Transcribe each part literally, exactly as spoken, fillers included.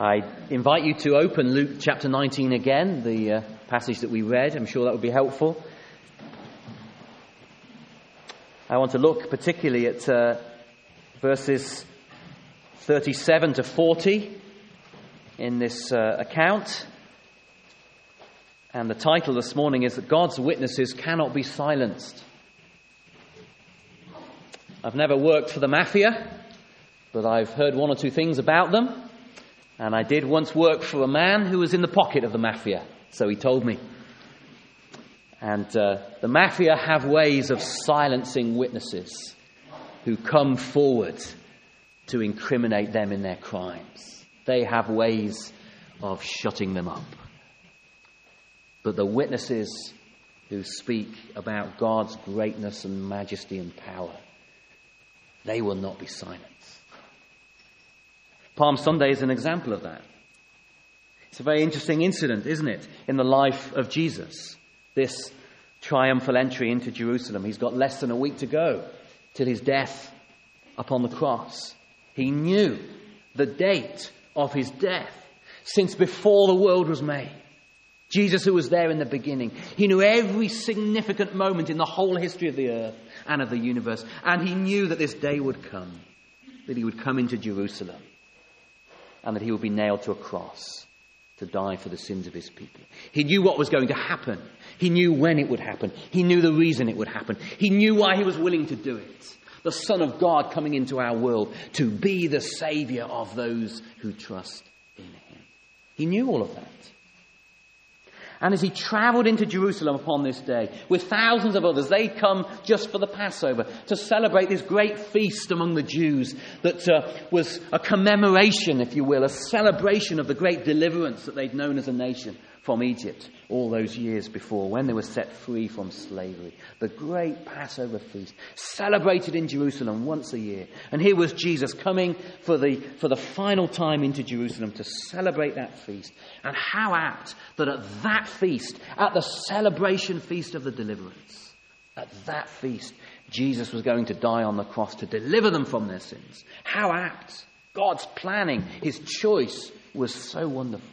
I invite you to open Luke chapter nineteen again, the uh, passage that we read. I'm sure that would be helpful. I want to look particularly at uh, verses thirty-seven to forty in this uh, account. And the title this morning is that God's witnesses cannot be silenced. I've never worked for the mafia, but I've heard one or two things about them. And I did once work for a man who was in the pocket of the mafia, so he told me. And uh, the mafia have ways of silencing witnesses who come forward to incriminate them in their crimes. They have ways of shutting them up. But the witnesses who speak about God's greatness and majesty and power, they will not be silenced. Palm Sunday is an example of that. It's a very interesting incident, isn't it, in the life of Jesus. This triumphal entry into Jerusalem. He's got less than a week to go till his death upon the cross. He knew the date of his death since before the world was made. Jesus, who was there in the beginning, he knew every significant moment in the whole history of the earth and of the universe. And he knew that this day would come, that he would come into Jerusalem, and that he would be nailed to a cross to die for the sins of his people. He knew what was going to happen. He knew when it would happen. He knew the reason it would happen. He knew why he was willing to do it. The Son of God coming into our world to be the Saviour of those who trust in him. He knew all of that. And as he travelled into Jerusalem upon this day, with thousands of others, they'd come just for the Passover to celebrate this great feast among the Jews that uh, was a commemoration, if you will, a celebration of the great deliverance that they'd known as a nation from Egypt all those years before, when they were set free from slavery. The great Passover feast, celebrated in Jerusalem once a year. And here was Jesus coming for the, for the final time into Jerusalem to celebrate that feast. And how apt that at that feast, at the celebration feast of the deliverance, at that feast, Jesus was going to die on the cross to deliver them from their sins. How apt. God's planning, his choice was so wonderful.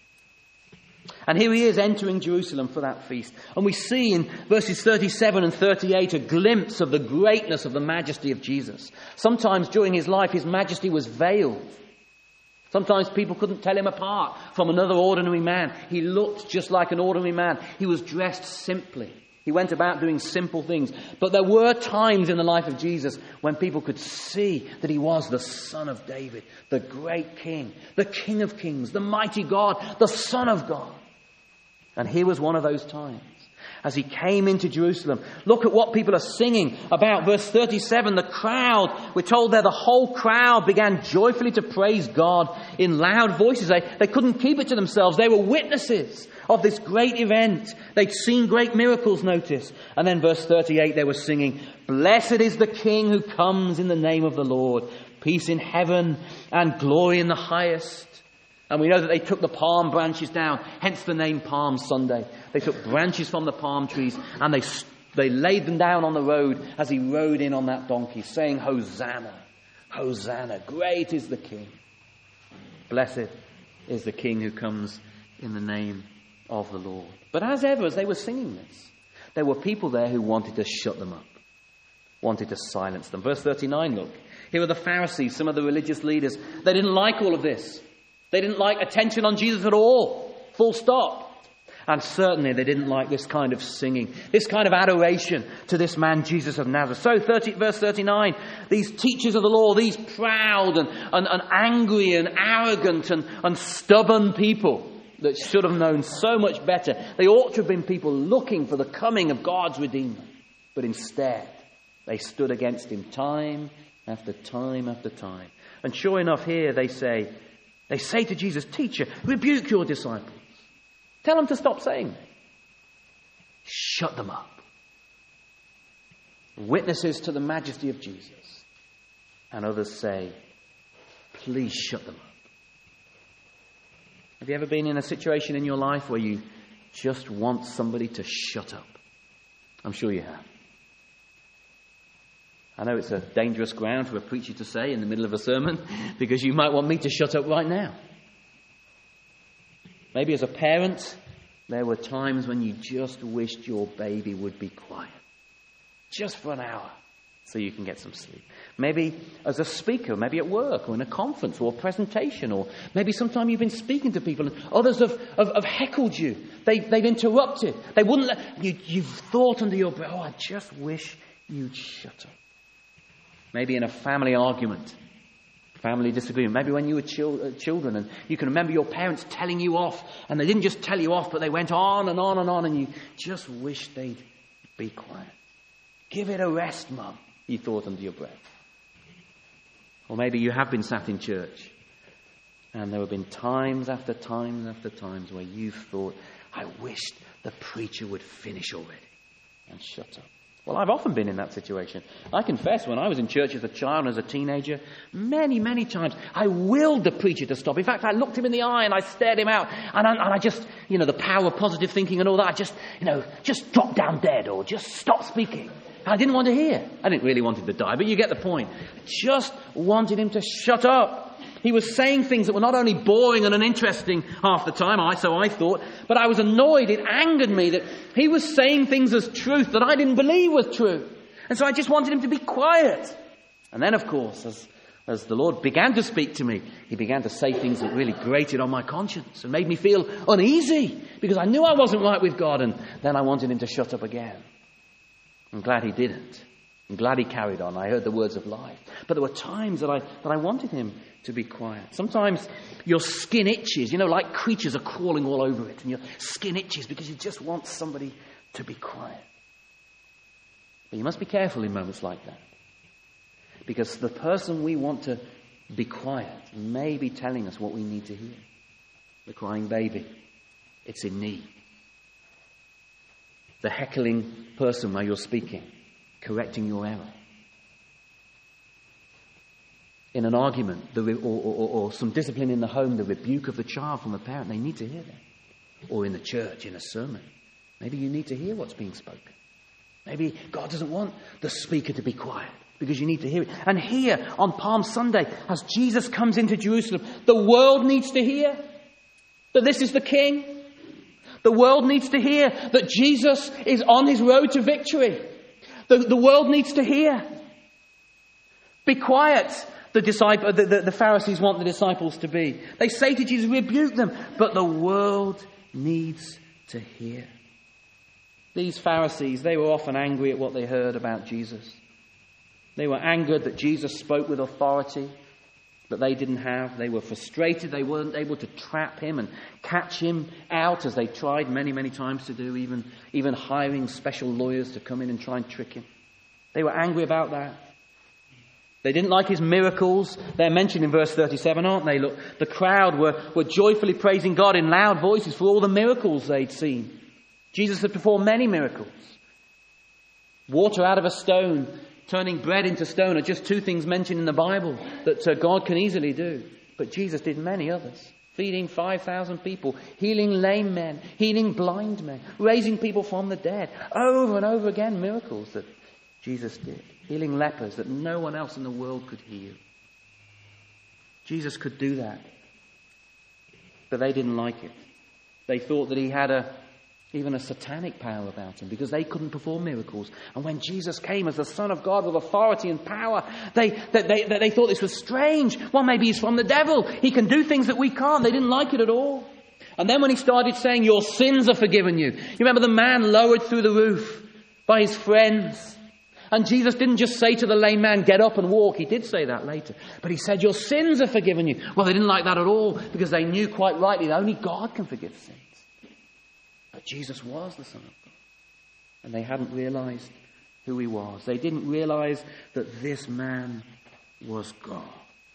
And here he is entering Jerusalem for that feast. And we see in verses thirty-seven and thirty-eight a glimpse of the greatness of the majesty of Jesus. Sometimes during his life, his majesty was veiled. Sometimes people couldn't tell him apart from another ordinary man. He looked just like an ordinary man. He was dressed simply. He went about doing simple things. But there were times in the life of Jesus when people could see that he was the Son of David, the great King, the King of Kings, the mighty God, the Son of God. And here was one of those times. As he came into Jerusalem, look at what people are singing about. Verse thirty-seven, the crowd, we're told there the whole crowd began joyfully to praise God in loud voices. They, they couldn't keep it to themselves. They were witnesses of this great event. They'd seen great miracles, notice. And then verse thirty-eight, they were singing, "Blessed is the King who comes in the name of the Lord. Peace in heaven and glory in the highest." And we know that they took the palm branches down, hence the name Palm Sunday. They took branches from the palm trees and they they laid them down on the road as he rode in on that donkey, saying, "Hosanna, Hosanna, great is the King. Blessed is the King who comes in the name of the Lord." But as ever, as they were singing this, there were people there who wanted to shut them up, wanted to silence them. Verse thirty-nine, look. Here are the Pharisees, some of the religious leaders. They didn't like all of this. They didn't like attention on Jesus at all. Full stop. And certainly they didn't like this kind of singing, this kind of adoration to this man Jesus of Nazareth. So thirty, verse thirty-nine, these teachers of the law, these proud and, and, and angry and arrogant and, and stubborn people that should have known so much better. They ought to have been people looking for the coming of God's Redeemer. But instead, they stood against him time after time after time. And sure enough, here they say, They say to Jesus, "Teacher, rebuke your disciples. Tell them to stop saying that." Shut them up. Witnesses to the majesty of Jesus. And others say, "Please shut them up." Have you ever been in a situation in your life where you just want somebody to shut up? I'm sure you have. I know it's a dangerous ground for a preacher to say in the middle of a sermon, because you might want me to shut up right now. Maybe as a parent, there were times when you just wished your baby would be quiet. Just for an hour, so you can get some sleep. Maybe as a speaker, maybe at work or in a conference or a presentation, or maybe sometime you've been speaking to people and others have, have, have heckled you. They, they've interrupted. They wouldn't let you. You've thought under your breath, oh, I just wish you'd shut up. Maybe in a family argument, family disagreement. Maybe when you were chil- uh, children and you can remember your parents telling you off, and they didn't just tell you off, but they went on and on and on, and you just wish they'd be quiet. Give it a rest, Mum, you thought under your breath. Or maybe you have been sat in church and there have been times after times after times where you've thought, I wished the preacher would finish already and shut up. Well, I've often been in that situation. I confess, when I was in church as a child and as a teenager, many, many times I willed the preacher to stop. In fact, I looked him in the eye and I stared him out, and I, and I just, you know, the power of positive thinking and all that, I just, you know, just drop down dead or just stop speaking. I didn't want to hear. I didn't really want him to die, but you get the point. I just wanted him to shut up. He was saying things that were not only boring and uninteresting half the time, I so I thought, but I was annoyed. It angered me that he was saying things as truth that I didn't believe was true. And so I just wanted him to be quiet. And then, of course, as, as the Lord began to speak to me, he began to say things that really grated on my conscience and made me feel uneasy because I knew I wasn't right with God, and then I wanted him to shut up again. I'm glad he didn't. I'm glad he carried on. I heard the words of life. But there were times that I that I wanted him to be quiet. Sometimes your skin itches, you know, like creatures are crawling all over it, and your skin itches because you just want somebody to be quiet. But you must be careful in moments like that, because the person we want to be quiet may be telling us what we need to hear. The crying baby, it's in need. The heckling person while you're speaking, correcting your error. In an argument, the re- or, or, or some discipline in the home, the rebuke of the child from a parent, they need to hear that. Or in the church, in a sermon, maybe you need to hear what's being spoken. Maybe God doesn't want the speaker to be quiet because you need to hear it. And here on Palm Sunday, as Jesus comes into Jerusalem, the world needs to hear that this is the King. The world needs to hear that Jesus is on his road to victory. The, the world needs to hear. Be quiet, the, disciple, the, the, the Pharisees want the disciples to be. They say to Jesus, rebuke them. But the world needs to hear. These Pharisees, they were often angry at what they heard about Jesus. They were angered that Jesus spoke with authority that they didn't have. They were frustrated. They weren't able to trap him and catch him out, as they tried many, many times to do, even, even hiring special lawyers to come in and try and trick him. They were angry about that. They didn't like his miracles. They're mentioned in verse thirty-seven, aren't they? Look, the crowd were, were joyfully praising God in loud voices for all the miracles they'd seen. Jesus had performed many miracles. Water out of a stone, turning bread into stone, are just two things mentioned in the Bible that uh, God can easily do. But Jesus did many others. Feeding five thousand people, healing lame men, healing blind men, raising people from the dead. Over and over again, miracles that Jesus did. Healing lepers that no one else in the world could heal. Jesus could do that. But they didn't like it. They thought that he had a even a satanic power about him, because they couldn't perform miracles. And when Jesus came as the Son of God with authority and power, they, they, they, they thought this was strange. Well, maybe he's from the devil. He can do things that we can't. They didn't like it at all. And then when he started saying, your sins are forgiven you. You remember the man lowered through the roof by his friends. And Jesus didn't just say to the lame man, get up and walk. He did say that later. But he said, your sins are forgiven you. Well, they didn't like that at all, because they knew quite rightly that only God can forgive sins. But Jesus was the Son of God. And they hadn't realized who he was. They didn't realize that this man was God.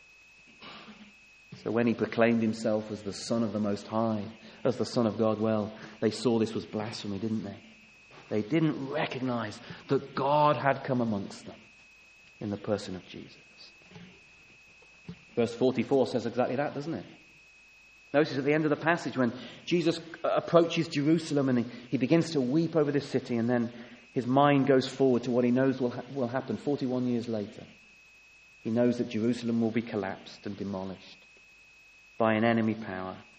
So when he proclaimed himself as the Son of the Most High, as the Son of God, well, they saw this was blasphemy, didn't they? They didn't recognize that God had come amongst them in the person of Jesus. Verse forty-four says exactly that, doesn't it? Notice at the end of the passage when Jesus approaches Jerusalem and he, he begins to weep over this city, and then his mind goes forward to what he knows will, ha- will happen forty-one years later. He knows that Jerusalem will be collapsed and demolished by an enemy power,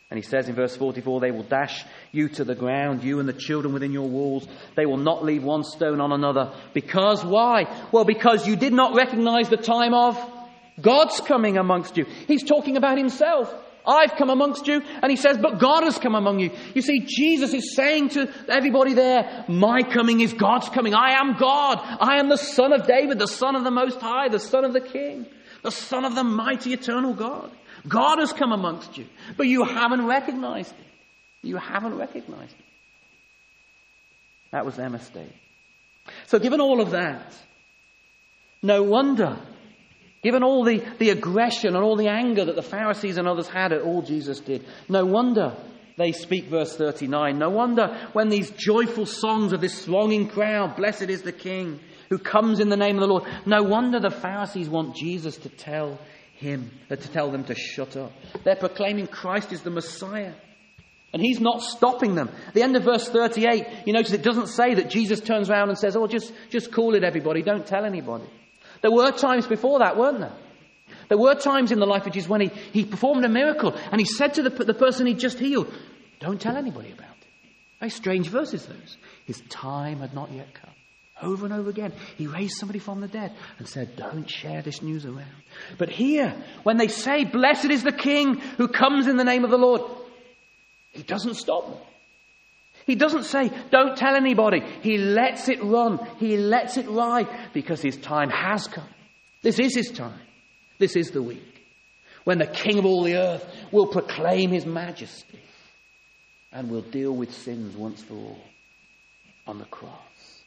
And he says in verse forty-four, they will dash you to the ground, you and the children within your walls. They will not leave one stone on another. Because why? Well, because you did not recognize the time of God's coming amongst you. He's talking about himself. I've come amongst you. And he says, but God has come among you. You see, Jesus is saying to everybody there, my coming is God's coming. I am God. I am the Son of David, the Son of the Most High, the Son of the King, the Son of the mighty eternal God. God has come amongst you, but you haven't recognized it. You haven't recognized it. That was their mistake. So given all of that, no wonder, given all the, the aggression and all the anger that the Pharisees and others had at all Jesus did, no wonder they speak verse thirty-nine. No wonder when these joyful songs of this thronging crowd, blessed is the King who comes in the name of the Lord. No wonder the Pharisees want Jesus to tell him, to tell them to shut up. They're proclaiming Christ is the Messiah. And he's not stopping them. At the end of verse thirty-eight, you notice it doesn't say that Jesus turns around and says, oh, just, just call it everybody, don't tell anybody. There were times before that, weren't there? There were times in the life of Jesus when he, he performed a miracle and he said to the, the person he'd just healed, don't tell anybody about it. Very strange verses those. His time had not yet come. Over and over again, he raised somebody from the dead and said, don't share this news around. But here, when they say, blessed is the King who comes in the name of the Lord, he doesn't stop them. He doesn't say, don't tell anybody. He lets it run. He lets it ride because his time has come. This is his time. This is the week when the King of all the earth will proclaim his majesty and will deal with sins once for all on the cross.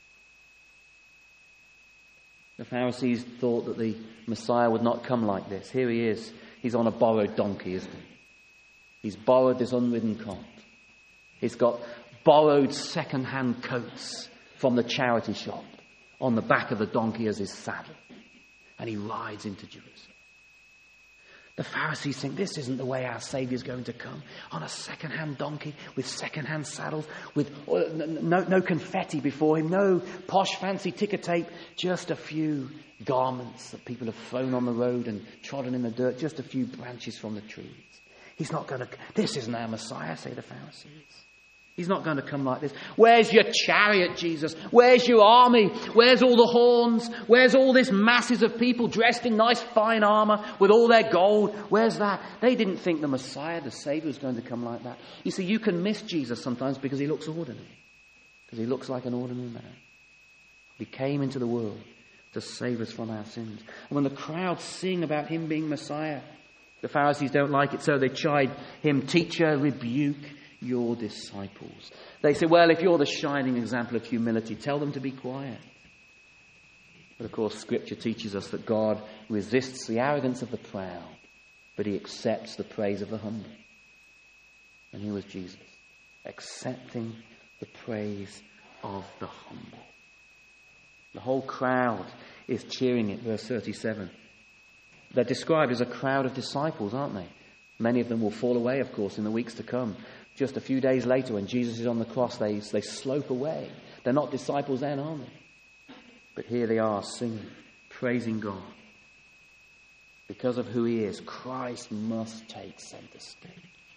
The Pharisees thought that the Messiah would not come like this. Here he is. He's on a borrowed donkey, isn't he? He's borrowed this unridden colt. He's got borrowed second-hand coats from the charity shop on the back of the donkey as his saddle. And he rides into Jerusalem. The Pharisees think this isn't the way our Saviour's going to come. On a second-hand donkey with second-hand saddles, with no, no confetti before him, no posh fancy ticker tape, just a few garments that people have thrown on the road and trodden in the dirt, just a few branches from the trees. He's not going to, this isn't our Messiah, say the Pharisees. He's not going to come like this. Where's your chariot, Jesus? Where's your army? Where's all the horns? Where's all this masses of people dressed in nice fine armour with all their gold? Where's that? They didn't think the Messiah, the Saviour, was going to come like that. You see, you can miss Jesus sometimes because he looks ordinary. Because he looks like an ordinary man. He came into the world to save us from our sins. And when the crowd sing about him being Messiah, the Pharisees don't like it, so they chide him, teacher, rebuke your disciples. They say, well, if you're the shining example of humility, tell them to be quiet. But of course, Scripture teaches us that God resists the arrogance of the proud, but he accepts the praise of the humble. And here was Jesus, accepting the praise of the humble. The whole crowd is cheering it, verse thirty-seven. They're described as a crowd of disciples, aren't they? Many of them will fall away, of course, in the weeks to come. Just a few days later, when Jesus is on the cross, they, they slope away. They're not disciples then, are they? But here they are singing, praising God. Because of who he is, Christ must take centre stage.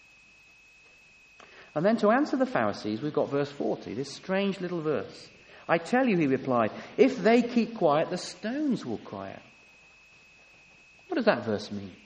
And then to answer the Pharisees, we've got verse forty, this strange little verse. I tell you, he replied, if they keep quiet, the stones will cry out. What does that verse mean?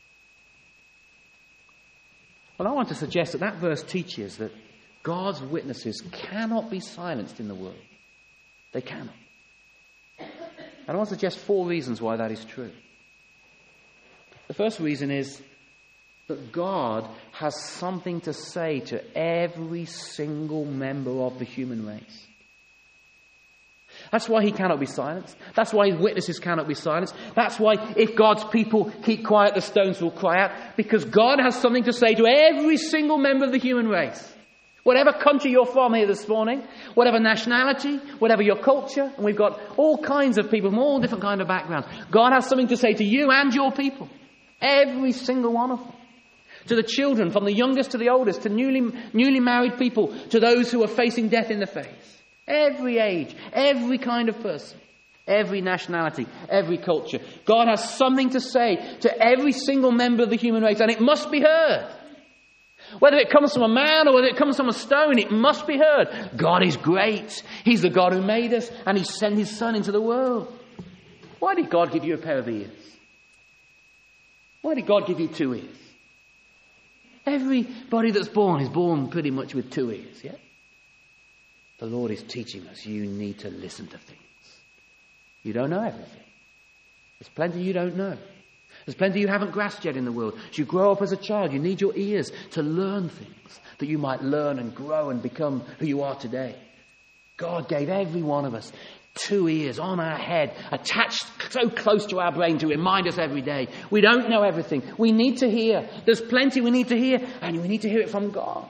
Well, I want to suggest that that verse teaches that God's witnesses cannot be silenced in the world. They cannot. And I want to suggest four reasons why that is true. The first reason is that God has something to say to every single member of the human race. That's why he cannot be silenced. That's why his witnesses cannot be silenced. That's why if God's people keep quiet, the stones will cry out. Because God has something to say to every single member of the human race. Whatever country you're from here this morning, whatever nationality, whatever your culture, and we've got all kinds of people from all different kinds of backgrounds. God has something to say to you and your people. Every single one of them. To the children, from the youngest to the oldest, to newly, newly married people, to those who are facing death in the face. Every age, every kind of person, every nationality, every culture. God has something to say to every single member of the human race, and it must be heard. Whether it comes from a man or whether it comes from a stone, it must be heard. God is great. He's the God who made us, and He sent His Son into the world. Why did God give you a pair of ears? Why did God give you two ears? Everybody that's born is born pretty much with two ears, yeah? The Lord is teaching us you need to listen to things. You don't know everything. There's plenty you don't know. There's plenty you haven't grasped yet in the world. As you grow up as a child, you need your ears to learn things that you might learn and grow and become who you are today. God gave every one of us two ears on our head, attached so close to our brain to remind us every day. We don't know everything. We need to hear. There's plenty we need to hear, and we need to hear it from God.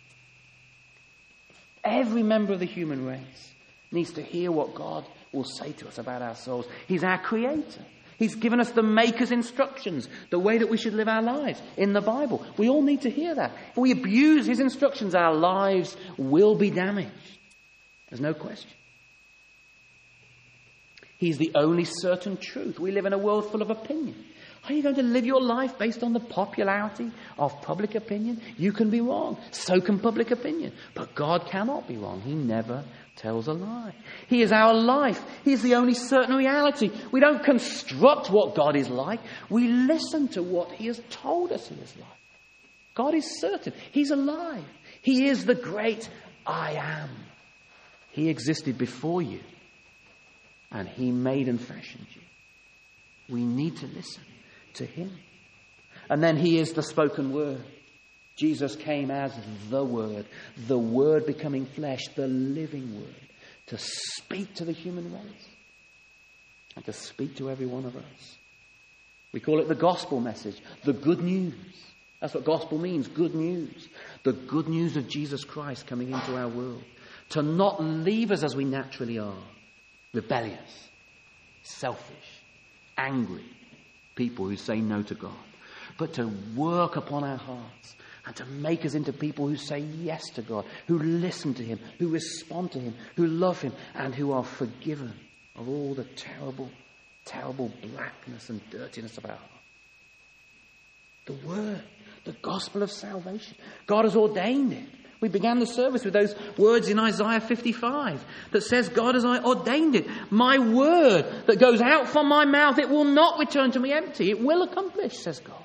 Every member of the human race needs to hear what God will say to us about our souls. He's our creator. He's given us the Maker's instructions, the way that we should live our lives in the Bible. We all need to hear that. If we abuse His instructions, our lives will be damaged. There's no question. He's the only certain truth. We live in a world full of opinion. Are you going to live your life based on the popularity of public opinion? You can be wrong. So can public opinion. But God cannot be wrong. He never tells a lie. He is our life. He is the only certain reality. We don't construct what God is like. We listen to what He has told us He is like. God is certain. He's alive. He is the great I am. He existed before you, and He made and fashioned you. We need to listen to Him. And then He is the spoken word. Jesus came as the Word, the Word becoming flesh, the living Word, to speak to the human race and to speak to every one of us. We call it the gospel message, the good news. That's what gospel means, good news. The good news of Jesus Christ coming into our world, to not leave us as we naturally are, rebellious, selfish, angry people who say no to God, but to work upon our hearts and to make us into people who say yes to God, who listen to Him, who respond to Him, who love Him, and who are forgiven of all the terrible, terrible blackness and dirtiness of our heart. The Word, the gospel of salvation. God has ordained it. We began the service with those words in Isaiah fifty-five that says, God has ordained it. My word that goes out from my mouth, it will not return to me empty. It will accomplish, says God.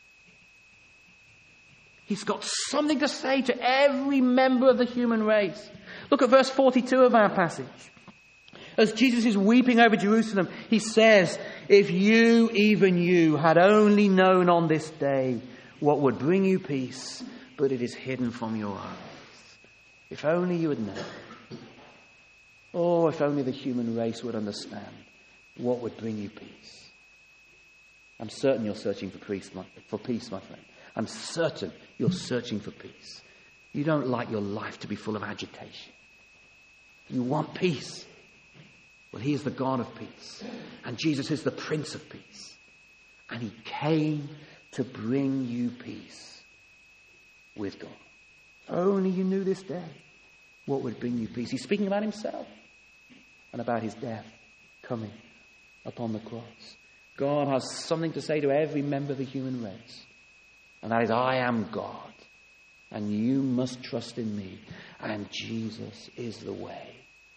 He's got something to say to every member of the human race. Look at verse forty-two of our passage. As Jesus is weeping over Jerusalem, He says, if you, even you, had only known on this day what would bring you peace, but it is hidden from your eyes. If only you had known. Oh, if only the human race would understand what would bring you peace. I'm certain you're searching for peace, my, for peace, my friend. I'm certain you're searching for peace. You don't like your life to be full of agitation. You want peace. Well, He is the God of peace. And Jesus is the Prince of Peace. And He came to bring you peace with God. If only you knew this day what would bring you peace. He's speaking about Himself and about His death coming upon the cross. God has something to say to every member of the human race. And that is, I am God. And you must trust in me. And Jesus is the way.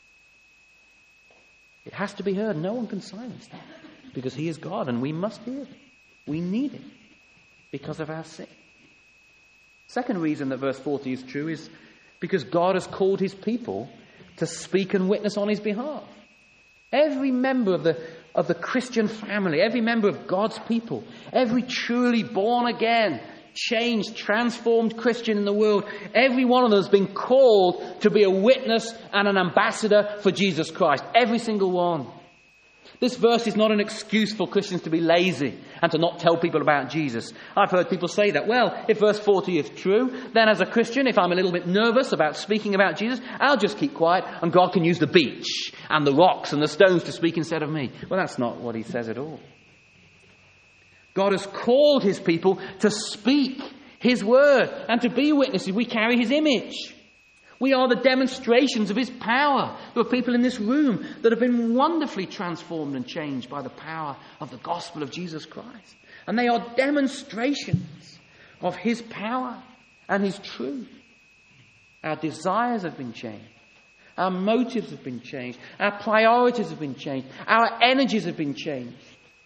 It has to be heard. No one can silence that. Because He is God and we must hear it. We need it because of our sin. Second reason that verse forty is true is because God has called His people to speak and witness on His behalf. Every member of the, of the Christian family, every member of God's people, every truly born again, changed, transformed Christian in the world, every one of them has been called to be a witness and an ambassador for Jesus Christ. Every single one. This verse is not an excuse for Christians to be lazy and to not tell people about Jesus. I've heard people say that. Well, if verse forty is true, then as a Christian, if I'm a little bit nervous about speaking about Jesus, I'll just keep quiet and God can use the beach and the rocks and the stones to speak instead of me. Well, that's not what He says at all. God has called His people to speak His word and to be witnesses. We carry His image. We are the demonstrations of His power. There are people in this room that have been wonderfully transformed and changed by the power of the gospel of Jesus Christ. And they are demonstrations of His power and his truth. Our desires have been changed. Our motives have been changed. Our priorities have been changed. Our energies have been changed.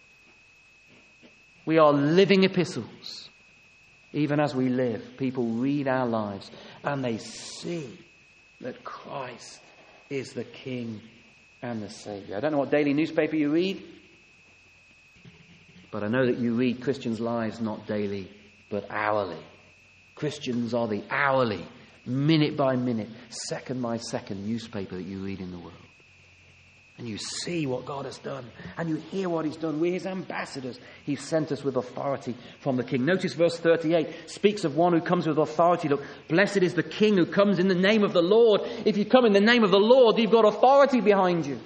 We are living epistles. Even as we live, people read our lives and they see that Christ is the King and the Saviour. I don't know what daily newspaper you read, but I know that you read Christians' lives not daily, but hourly. Christians are the hourly, minute by minute, second by second newspaper that you read in the world. And you see what God has done. And you hear what he's done. We're his ambassadors. He sent us with authority from the King. Notice verse thirty-eight speaks of one who comes with authority. Look, blessed is the King who comes in the name of the Lord. If you come in the name of the Lord, you've got authority behind you.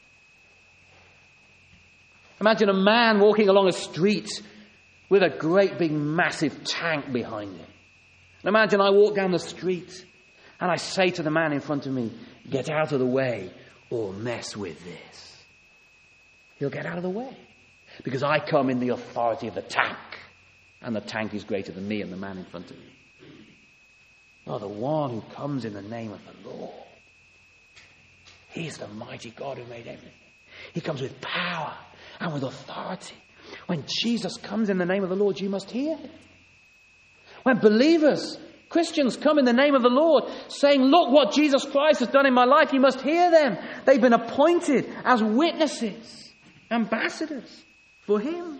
Imagine a man walking along a street with a great big massive tank behind him. Imagine I walk down the street and I say to the man in front of me, get out of the way or mess with this. He'll get out of the way because I come in the authority of the tank, and the tank is greater than me and the man in front of me. Oh, the one who comes in the name of the Lord. He's the mighty God who made everything. He comes with power and with authority. When Jesus comes in the name of the Lord, you must hear him. When believers, Christians come in the name of the Lord saying, look what Jesus Christ has done in my life, you must hear them. They've been appointed as witnesses, ambassadors for him.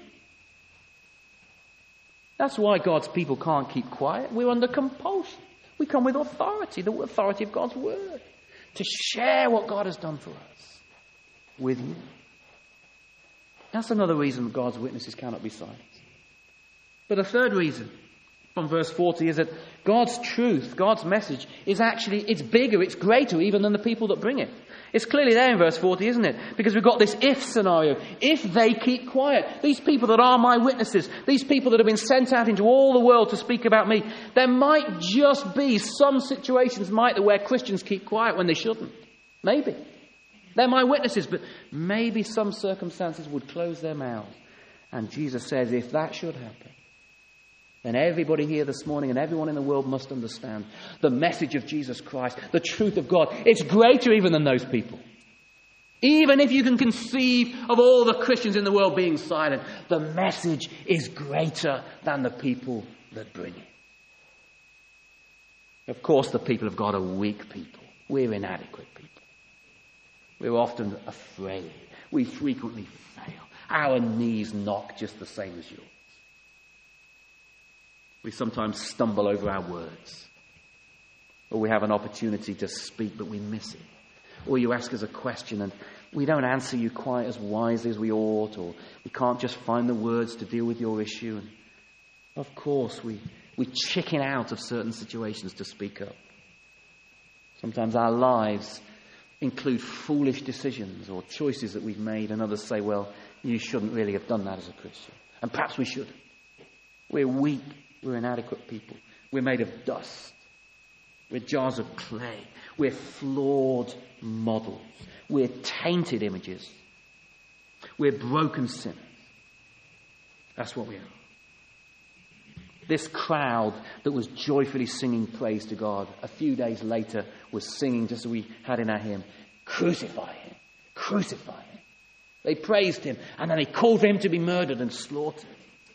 That's why God's people can't keep quiet. We're under compulsion. We come with authority, the authority of God's word, to share what God has done for us with you. That's another reason God's witnesses cannot be silenced. But a third reason from verse forty is that God's truth, God's message is actually, it's bigger, it's greater even than the people that bring it. It's clearly there in verse forty, isn't it? Because we've got this if scenario. If they keep quiet, these people that are my witnesses, these people that have been sent out into all the world to speak about me, there might just be some situations, might there, where Christians keep quiet when they shouldn't. Maybe. They're my witnesses, but maybe some circumstances would close their mouths. And Jesus says, if that should happen, then everybody here this morning and everyone in the world must understand the message of Jesus Christ, the truth of God. It's greater even than those people. Even if you can conceive of all the Christians in the world being silent, the message is greater than the people that bring it. Of course, the people of God are weak people. We're inadequate people. We're often afraid. We frequently fail. Our knees knock just the same as yours. We sometimes stumble over our words. Or we have an opportunity to speak, but we miss it. Or you ask us a question and we don't answer you quite as wisely as we ought, or we can't just find the words to deal with your issue. And of course, we, we chicken out of certain situations to speak up. Sometimes our lives include foolish decisions or choices that we've made, and others say, well, you shouldn't really have done that as a Christian. And perhaps we should. We're weak. We're inadequate people. We're made of dust. We're jars of clay. We're flawed models. We're tainted images. We're broken sinners. That's what we are. This crowd that was joyfully singing praise to God, a few days later was singing, just as we had in our hymn, crucify him, crucify him. They praised him, and then they called for him to be murdered and slaughtered.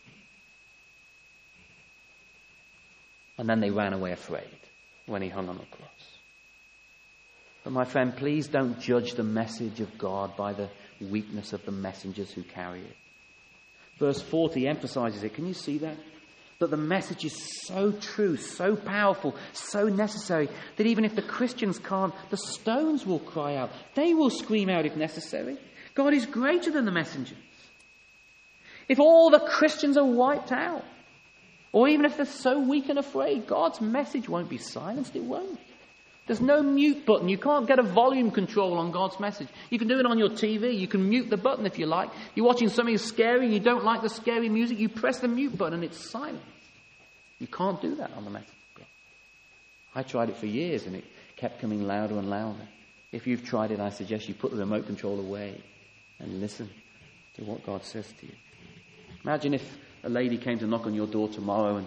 And then they ran away afraid when he hung on the cross. But my friend, please don't judge the message of God by the weakness of the messengers who carry it. Verse forty emphasizes it. Can you see that? That the message is so true, so powerful, so necessary, that even if the Christians can't, the stones will cry out. They will scream out if necessary. God is greater than the messengers. If all the Christians are wiped out, or even if they're so weak and afraid, God's message won't be silenced. It won't. There's no mute button. You can't get a volume control on God's message. You can do it on your T V. You can mute the button if you like. You're watching something scary and you don't like the scary music. You press the mute button and it's silent. You can't do that on the message of God. I tried it for years and it kept coming louder and louder. If you've tried it, I suggest you put the remote control away and listen to what God says to you. Imagine if a lady came to knock on your door tomorrow and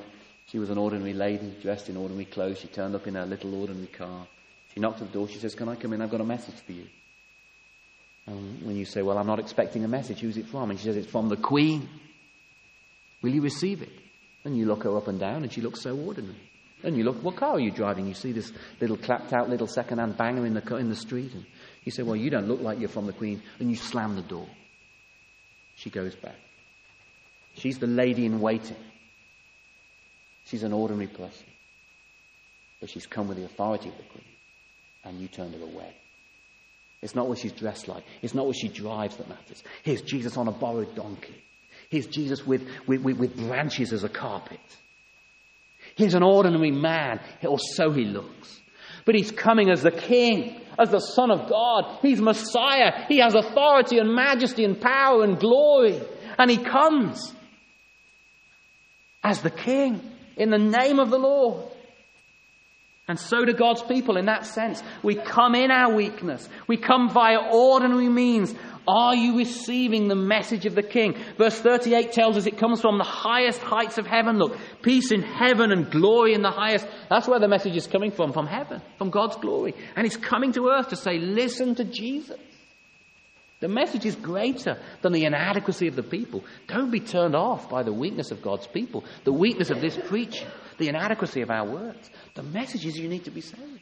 She was an ordinary lady, dressed in ordinary clothes. She turned up in her little ordinary car. She knocked at the door. She says, "Can I come in? I've got a message for you." And when you say, "Well, I'm not expecting a message. Who's it from?" And she says, "It's from the Queen. Will you receive it?" And you look her up and down, and she looks so ordinary. And you look, "What car are you driving?" You see this little clapped-out little second-hand banger in the in the street. And you say, "Well, you don't look like you're from the Queen." And you slam the door. She goes back. She's the lady in waiting. She's an ordinary person. But she's come with the authority of the Queen. And you turned her away. It's not what she's dressed like. It's not what she drives that matters. Here's Jesus on a borrowed donkey. Here's Jesus with, with, with, with branches as a carpet. He's an ordinary man, or so he looks. But he's coming as the King, as the Son of God. He's Messiah. He has authority and majesty and power and glory. And he comes as the King in the name of the Lord. And so do God's people in that sense. We come in our weakness. We come via ordinary means. Are you receiving the message of the King? Verse thirty-eight tells us it comes from the highest heights of heaven. Look, peace in heaven and glory in the highest. That's where the message is coming from, from heaven, from God's glory. And it's coming to earth to say, listen to Jesus. The message is greater than the inadequacy of the people. Don't be turned off by the weakness of God's people, the weakness of this preaching, the inadequacy of our words. The message is you need to be saying.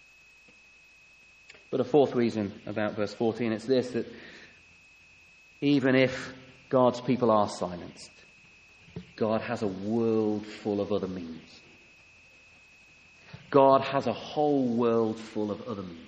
But a fourth reason about verse fourteen, it's this, that even if God's people are silenced, God has a world full of other means. God has a whole world full of other means.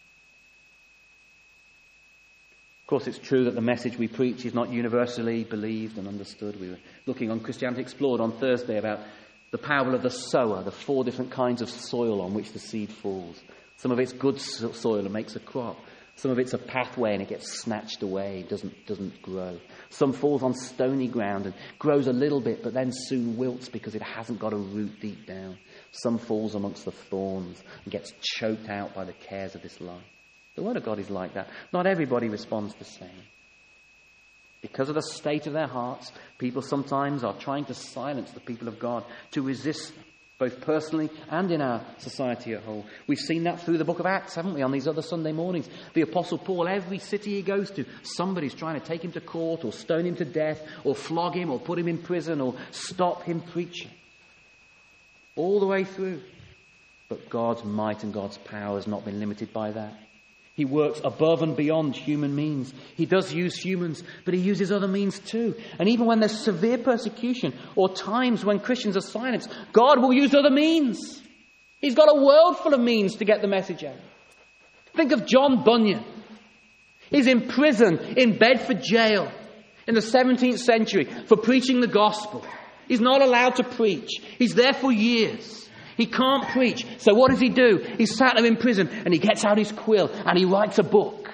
Of course, it's true that the message we preach is not universally believed and understood. We were looking on Christianity Explored on Thursday about the parable of the sower, the four different kinds of soil on which the seed falls. Some of it's good soil and makes a crop. Some of it's a pathway and it gets snatched away, doesn't doesn't grow. Some falls on stony ground and grows a little bit, but then soon wilts because it hasn't got a root deep down. Some falls amongst the thorns and gets choked out by the cares of this life. The Word of God is like that. Not everybody responds the same. Because of the state of their hearts, people sometimes are trying to silence the people of God, to resist them, both personally and in our society at whole. We've seen that through the book of Acts, haven't we, on these other Sunday mornings? The Apostle Paul, every city he goes to, somebody's trying to take him to court or stone him to death or flog him or put him in prison or stop him preaching. All the way through. But God's might and God's power has not been limited by that. He works above and beyond human means. He does use humans, but he uses other means too. And even when there's severe persecution or times when Christians are silenced, God will use other means. He's got a world full of means to get the message out. Think of John Bunyan. He's in prison in Bedford jail in the seventeenth century for preaching the gospel. He's not allowed to preach. He's there for years. He can't preach. So what does he do? He's sat there in prison and he gets out his quill and he writes a book.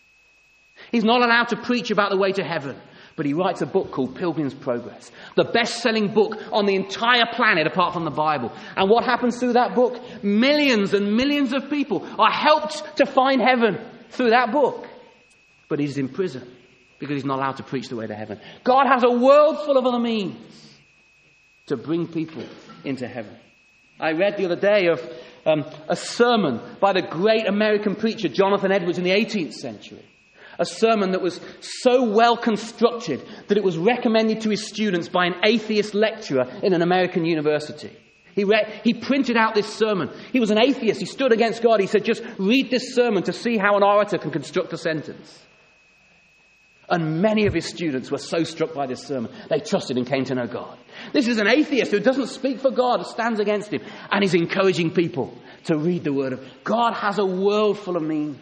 He's not allowed to preach about the way to heaven, but he writes a book called Pilgrim's Progress, the best-selling book on the entire planet apart from the Bible. And what happens through that book? Millions and millions of people are helped to find heaven through that book. But he's in prison because he's not allowed to preach the way to heaven. God has a world full of other means to bring people into heaven. I read the other day of um, a sermon by the great American preacher Jonathan Edwards in the eighteenth century. A sermon that was so well constructed that it was recommended to his students by an atheist lecturer in an American university. He, read, he printed out this sermon. He was an atheist. He stood against God. He said, just read this sermon to see how an orator can construct a sentence. And many of his students were so struck by this sermon, they trusted and came to know God. This is an atheist who doesn't speak for God, stands against him, and is encouraging people to read the Word of God. Has a world full of means.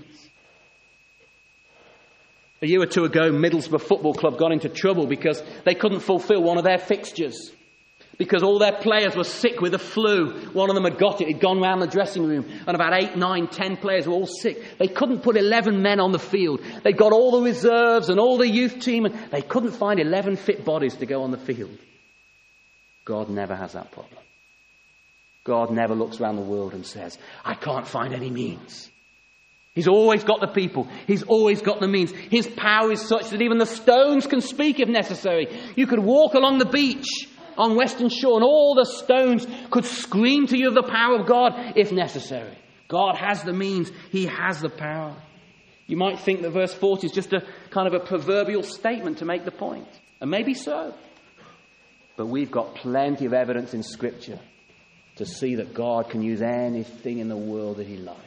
A year or two ago, Middlesbrough Football Club got into trouble because they couldn't fulfil one of their fixtures. Because all their players were sick with the flu. One of them had got it. He'd gone round the dressing room. And about eight, nine, ten players were all sick. They couldn't put eleven men on the field. They got all the reserves and all the youth team. And they couldn't find eleven fit bodies to go on the field. God never has that problem. God never looks around the world and says, I can't find any means. He's always got the people. He's always got the means. His power is such that even the stones can speak if necessary. You could walk along the beach on Western Shore, and all the stones could scream to you of the power of God if necessary. God has the means. He has the power. You might think that verse forty is just a kind of a proverbial statement to make the point. And maybe so. But we've got plenty of evidence in Scripture to see that God can use anything in the world that he likes.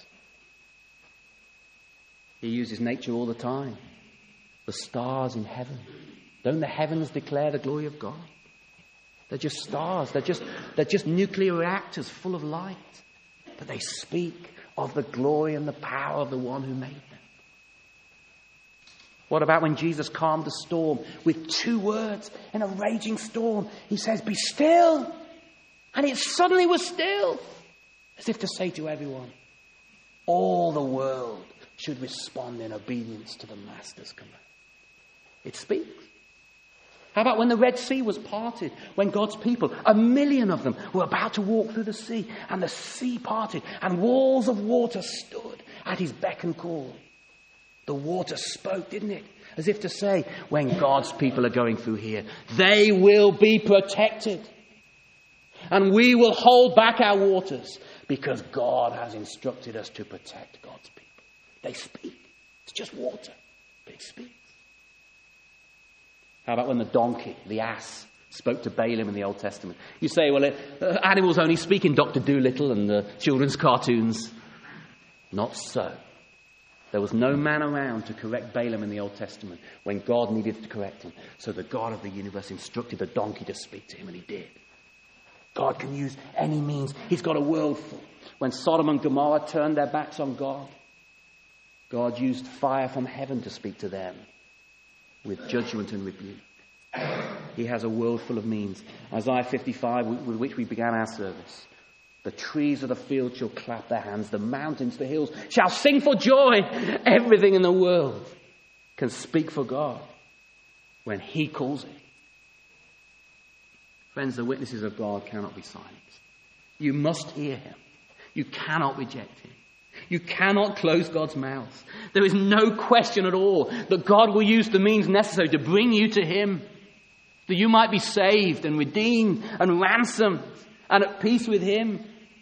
He uses nature all the time. The stars in heaven. Don't the heavens declare the glory of God? They're just stars. They're just, they're just nuclear reactors full of light. But they speak of the glory and the power of the one who made them. What about when Jesus calmed the storm with two words in a raging storm? He says, "Be still." And it suddenly was still. As if to say to everyone, all the world should respond in obedience to the Master's command. It speaks. How about when the Red Sea was parted? When God's people, a million of them, were about to walk through the sea. And the sea parted. And walls of water stood at his beck and call. The water spoke, didn't it? As if to say, when God's people are going through here, they will be protected. And we will hold back our waters because God has instructed us to protect God's people. They speak. It's just water, but it speaks. How about when the donkey, the ass, spoke to Balaam in the Old Testament? You say, well, uh, animals only speak in Doctor Dolittle and the children's cartoons. Not so. There was no man around to correct Balaam in the Old Testament when God needed to correct him. So the God of the universe instructed the donkey to speak to him, and he did. God can use any means. He's got a world full. When Sodom and Gomorrah turned their backs on God, God used fire from heaven to speak to them with judgment and rebuke. He has a world full of means. Isaiah fifty-five, with which we began our service. The trees of the field shall clap their hands. The mountains, the hills shall sing for joy. Everything in the world can speak for God when he calls it. Friends, the witnesses of God cannot be silenced. You must hear him. You cannot reject him. You cannot close God's mouth. There is no question at all that God will use the means necessary to bring you to him, that you might be saved and redeemed and ransomed and at peace with him.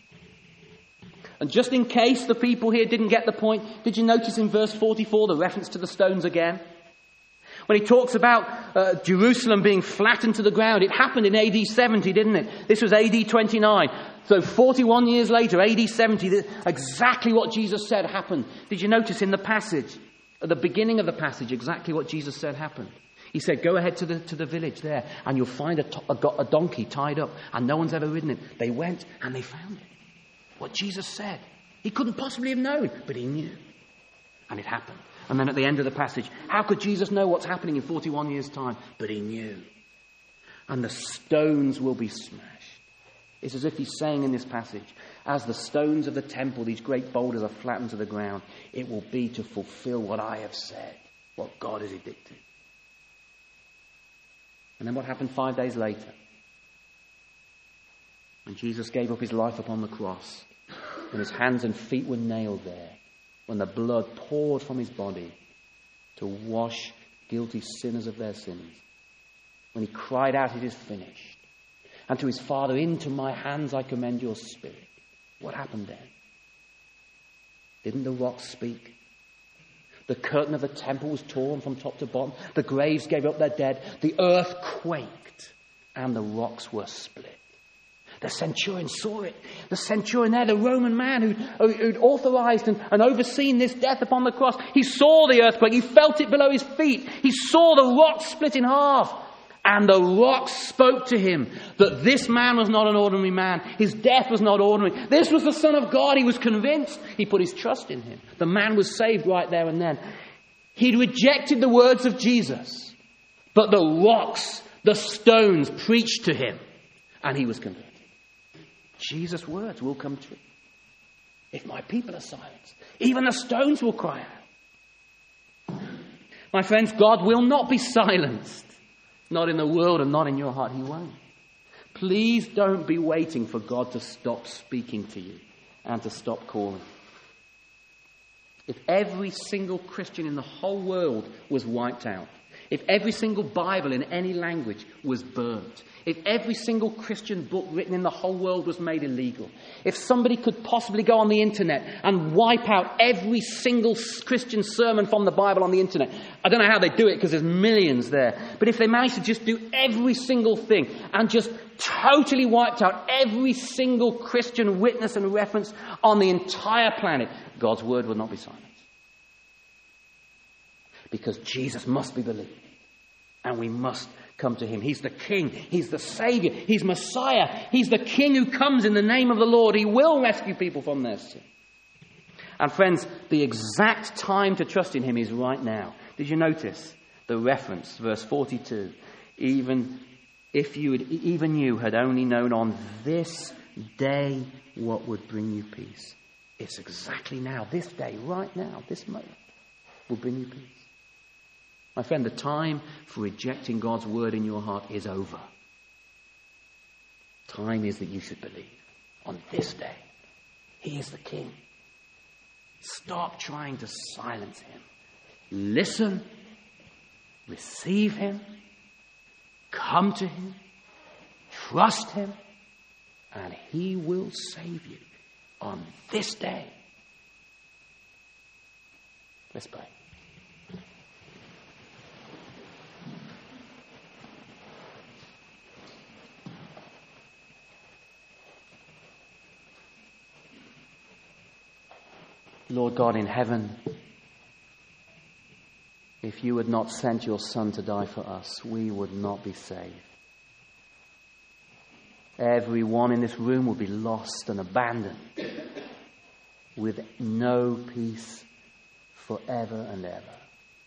And just in case the people here didn't get the point, did you notice in verse forty-four the reference to the stones again? When he talks about uh, Jerusalem being flattened to the ground, it happened in A D seventy, didn't it? This was A D twenty-nine. So forty-one years later, A D seventy, exactly what Jesus said happened. Did you notice in the passage, at the beginning of the passage, exactly what Jesus said happened? He said, go ahead to the to the village there and you'll find a, to- a, go- a donkey tied up and no one's ever ridden it. They went and they found it. What Jesus said. He couldn't possibly have known, but he knew. And it happened. And then at the end of the passage, how could Jesus know what's happening in forty-one years' time? But he knew. And the stones will be smashed. It's as if he's saying in this passage, as the stones of the temple, these great boulders are flattened to the ground, it will be to fulfill what I have said, what God has edicted. And then what happened five days later? When Jesus gave up his life upon the cross, when his hands and feet were nailed there, when the blood poured from his body to wash guilty sinners of their sins, when he cried out, it is finished, and to his Father, into my hands I commend your spirit. What happened then? Didn't the rocks speak? The curtain of the temple was torn from top to bottom. The graves gave up their dead. The earth quaked, and the rocks were split. The centurion saw it. The centurion there, the Roman man who'd, who'd authorized and, and overseen this death upon the cross. He saw the earthquake. He felt it below his feet. He saw the rocks split in half. And the rocks spoke to him that this man was not an ordinary man. His death was not ordinary. This was the Son of God. He was convinced. He put his trust in him. The man was saved right there and then. He'd rejected the words of Jesus. But the rocks, the stones preached to him. And he was converted. Jesus' words will come true. If my people are silenced, even the stones will cry out. My friends, God will not be silenced. Not in the world and not in your heart. He won't. Please don't be waiting for God to stop speaking to you and to stop calling. If every single Christian in the whole world was wiped out, If every single Bible in any language was burnt, if every single Christian book written in the whole world was made illegal, if somebody could possibly go on the internet and wipe out every single Christian sermon from the Bible on the internet, I don't know how they do it because there's millions there, but if they managed to just do every single thing and just totally wiped out every single Christian witness and reference on the entire planet, God's word would not be silenced. Because Jesus must be believed. And we must come to him. He's the King. He's the Saviour. He's Messiah. He's the King who comes in the name of the Lord. He will rescue people from their sin. And friends, the exact time to trust in him is right now. Did you notice the reference, verse forty-two? Even if you had, even you had only known on this day what would bring you peace. It's exactly now, this day, right now, this moment, will bring you peace. My friend, the time for rejecting God's word in your heart is over. Time is that you should believe on this day. He is the King. Stop trying to silence him. Listen. Receive him. Come to him. Trust him. And he will save you on this day. Let's pray. Lord God in heaven, if you had not sent your Son to die for us, we would not be saved. Everyone in this room would be lost and abandoned with no peace forever and ever.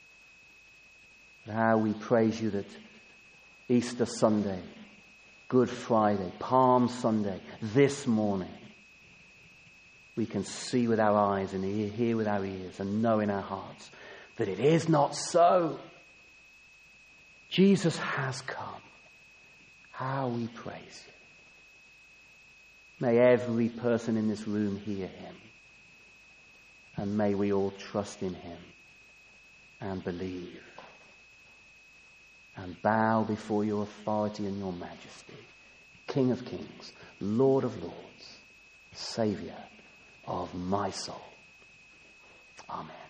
How we praise you that Easter Sunday, Good Friday, Palm Sunday, this morning, we can see with our eyes and hear, hear with our ears and know in our hearts that it is not so. Jesus has come. How we praise you. May every person in this room hear him. And may we all trust in him and believe and bow before your authority and your majesty. King of kings, Lord of lords, Saviour of my soul. Amen.